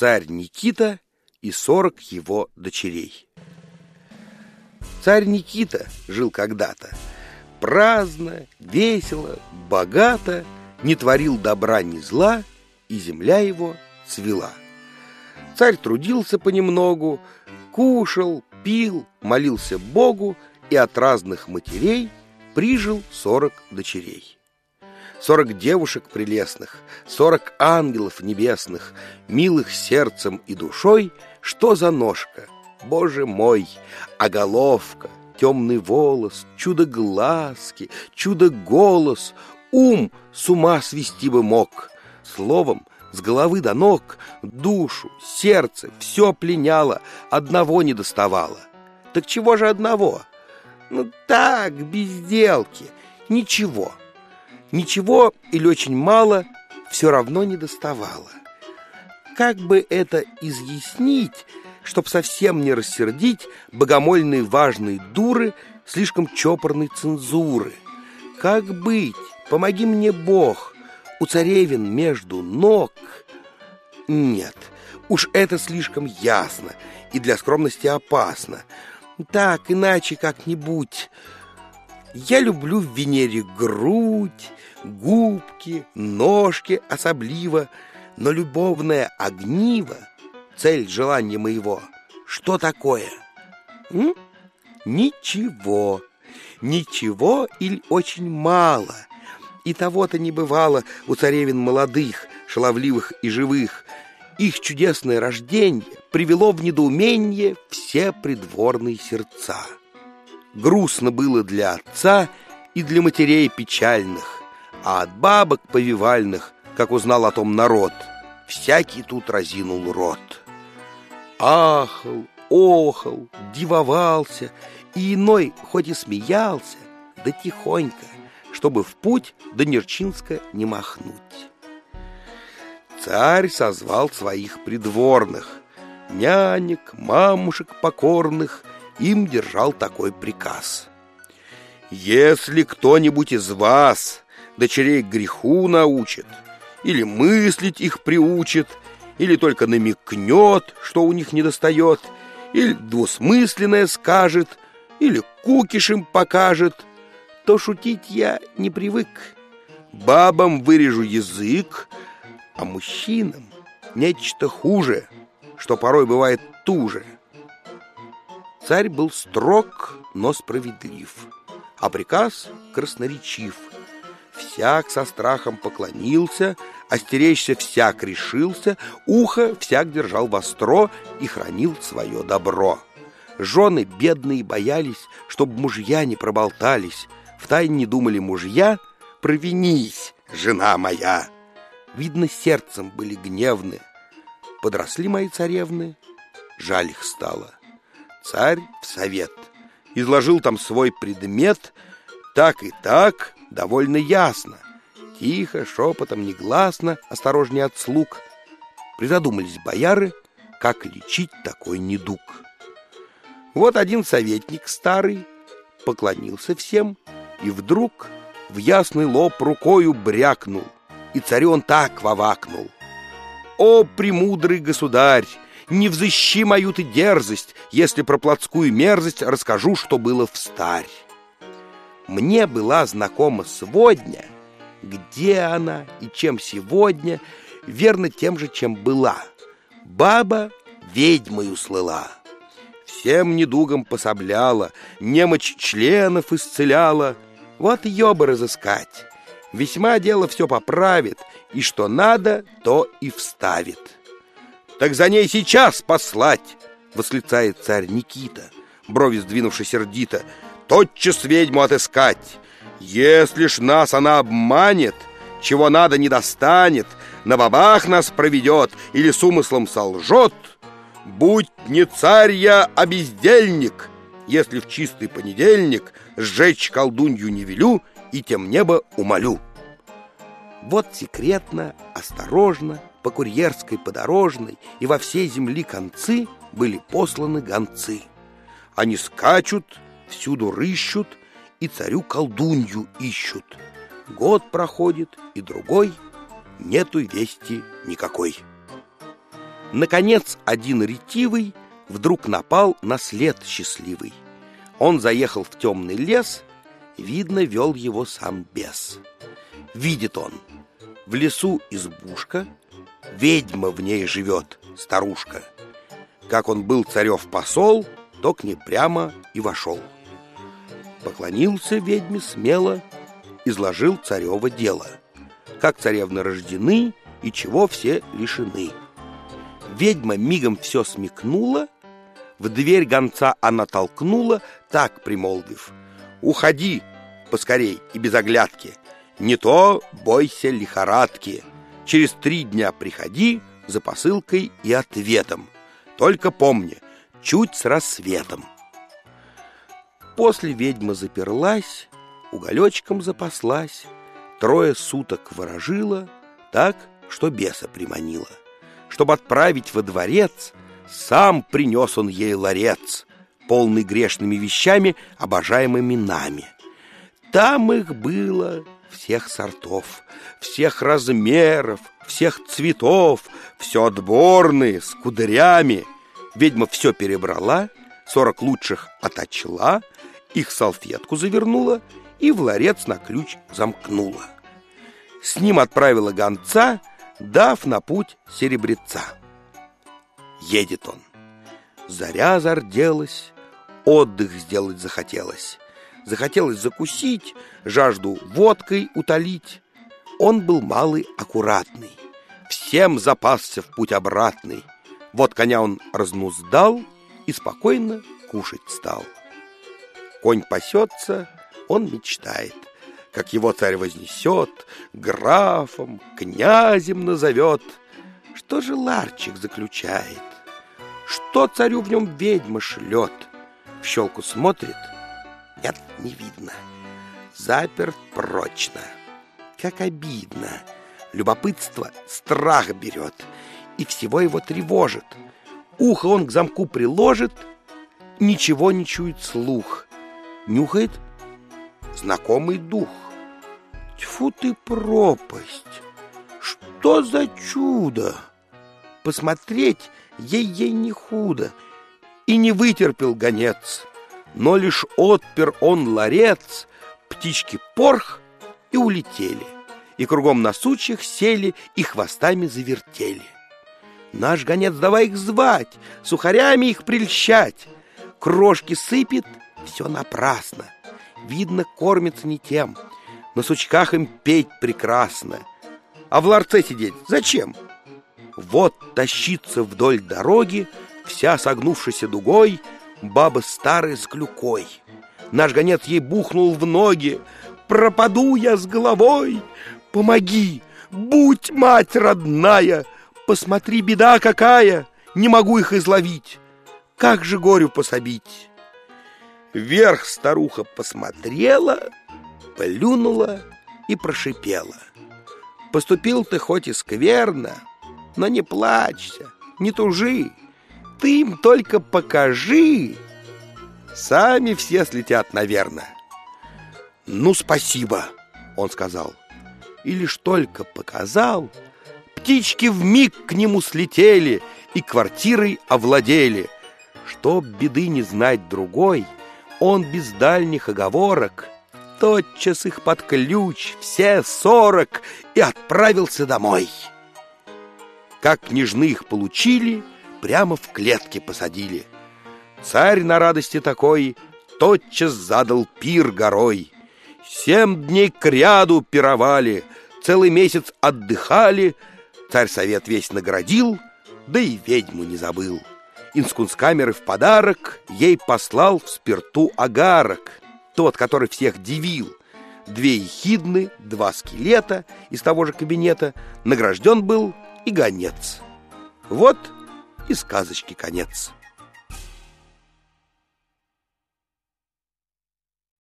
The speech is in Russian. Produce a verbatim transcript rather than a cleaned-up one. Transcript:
Царь Никита и сорок его дочерей. Царь Никита жил когда-то праздно, весело, богато, не творил добра ни зла, и земля его цвела. Царь трудился понемногу, кушал, пил, молился Богу и от разных матерей прижил сорок дочерей. Сорок девушек прелестных, сорок ангелов небесных, милых сердцем и душой, что за ножка, Боже мой, а головка, темный волос, чудо-глазки, чудо-голос, ум с ума свести бы мог. Словом, с головы до ног, душу, сердце, все пленяло, одного не доставало. Так чего же одного? Ну так, безделки, ничего. Ничего или очень мало все равно не доставало. Как бы это изъяснить, чтоб совсем не рассердить богомольные важные дуры слишком чопорной цензуры? Как быть? Помоги мне, Бог, у царевин между ног. Нет, уж это слишком ясно и для скромности опасно. Так, иначе как-нибудь. Я люблю в Венере грудь, губки, ножки особливо, но любовное огниво, цель желания моего, что такое? М? Ничего, ничего или очень мало. И того-то не бывало у царевин молодых, шаловливых и живых. Их чудесное рождение привело в недоумение все придворные сердца. Грустно было для отца и для матерей печальных, а от бабок повивальных, как узнал о том народ, всякий тут разинул рот. Ахал, охал, дивовался, и иной хоть и смеялся, да тихонько, чтобы в путь до Нерчинска не махнуть. Царь созвал своих придворных, нянек, мамушек покорных, им держал такой приказ: если кто-нибудь из вас дочерей к греху научит, или мыслить их приучит, или только намекнет, что у них недостает, или двусмысленное скажет, или кукиш им покажет, то шутить я не привык. Бабам вырежу язык, а мужчинам нечто хуже, что порой бывает туже. Царь был строг, но справедлив, а приказ красноречив. Всяк со страхом поклонился, остеречься всяк решился, ухо всяк держал востро и хранил свое добро. Жены бедные боялись, чтоб мужья не проболтались. Втайне думали мужья: провинись, жена моя. Видно, сердцем были гневны. Подросли мои царевны, жаль их стало. Царь в совет изложил там свой предмет, так и так, довольно ясно. Тихо, шепотом, негласно, осторожнее от слуг. Призадумались бояры, как лечить такой недуг. Вот один советник старый поклонился всем и вдруг в ясный лоб рукою брякнул, и царю он так вовакнул: «О, премудрый государь! Не взыщи мою ты дерзость, если про плотскую мерзость расскажу, что было встарь. Мне была знакома сводня, где она и чем сегодня, верно тем же, чем была. Баба ведьмою слыла, всем недугам пособляла, немочь членов исцеляла. Вот ее бы разыскать, весьма дело все поправит, и что надо, то и вставит». «Так за ней сейчас послать!» — восклицает царь Никита, брови сдвинувши сердито. «Тотчас ведьму отыскать! Если ж нас она обманет, чего надо не достанет, на бабах нас проведет или с умыслом солжет, будь не царь я, а бездельник, если в чистый понедельник сжечь колдунью не велю и тем небо умолю». Вот секретно, осторожно, по курьерской подорожной и во всей земли концы были посланы гонцы. Они скачут, всюду рыщут и царю колдунью ищут. Год проходит и другой, нету вести никакой. Наконец, один ретивый вдруг напал на след счастливый. Он заехал в темный лес, видно, вел его сам бес. Видит он, в лесу избушка, ведьма в ней живет, старушка. Как он был царев посол, то к ней прямо и вошел. Поклонился ведьме смело, изложил царево дело, как царевны рождены и чего все лишены. Ведьма мигом все смекнула, в дверь гонца она толкнула, так примолвив: «Уходи поскорей и без оглядки, не то бойся лихорадки. Через три дня приходи за посылкой и ответом. Только помни, чуть с рассветом». После ведьма заперлась, уголечком запаслась, трое суток ворожила, так, что беса приманила. Чтоб отправить во дворец, сам принес он ей ларец, полный грешными вещами, обожаемыми нами. Там их было всех сортов, всех размеров, всех цветов, все отборные, с кудрями. Ведьма все перебрала, сорок лучших оточла, их салфетку завернула и в ларец на ключ замкнула. С ним отправила гонца, дав на путь серебреца. Едет он. Заря зарделась, отдых сделать захотелось. Захотелось закусить, жажду водкой утолить. Он был малый аккуратный, всем запасся в путь обратный. Вот коня он разнуздал и спокойно кушать стал. Конь пасется, он мечтает, как его царь вознесет, графом, князем назовет. Что же ларчик заключает? Что царю в нем ведьма шлет? В щелку смотрит, нет, не видно. Заперт прочно. Как обидно. Любопытство страх берет и всего его тревожит. Ухо он к замку приложит, ничего не чует слух. Нюхает знакомый дух. Тьфу ты, пропасть! Что за чудо! Посмотреть ей-ей не худо. И не вытерпел гонец, но лишь отпер он ларец, птички порх и улетели, и кругом на сучьях сели и хвостами завертели. Наш гонец давай их звать, сухарями их прельщать. Крошки сыпет, все напрасно. Видно, кормится не тем. На сучках им петь прекрасно. А в ларце сидеть зачем? Вот тащится вдоль дороги, вся согнувшаяся дугой, баба старая с клюкой. Наш гонец ей бухнул в ноги: «Пропаду я с головой! Помоги! Будь мать родная! Посмотри, беда какая! Не могу их изловить! Как же горю пособить?» Вверх старуха посмотрела, плюнула и прошипела: «Поступил ты хоть и скверно, но не плачься, не тужи, ты им только покажи, сами все слетят, наверное». «Ну, спасибо», — он сказал, и лишь только показал, птички вмиг к нему слетели и квартирой овладели. Чтоб беды не знать другой, он без дальних оговорок тотчас их под ключ, все сорок, и отправился домой. Как княжны их получили, прямо в клетке посадили. Царь на радости такой тотчас задал пир горой. Семь дней кряду пировали, целый месяц отдыхали. Царь совет весь наградил, да и ведьму не забыл. Из кунсткамеры в подарок ей послал в спирту агарок, тот, который всех дивил. Две ехидны, два скелета из того же кабинета, награжден был и гонец. Вот и сказочки конец.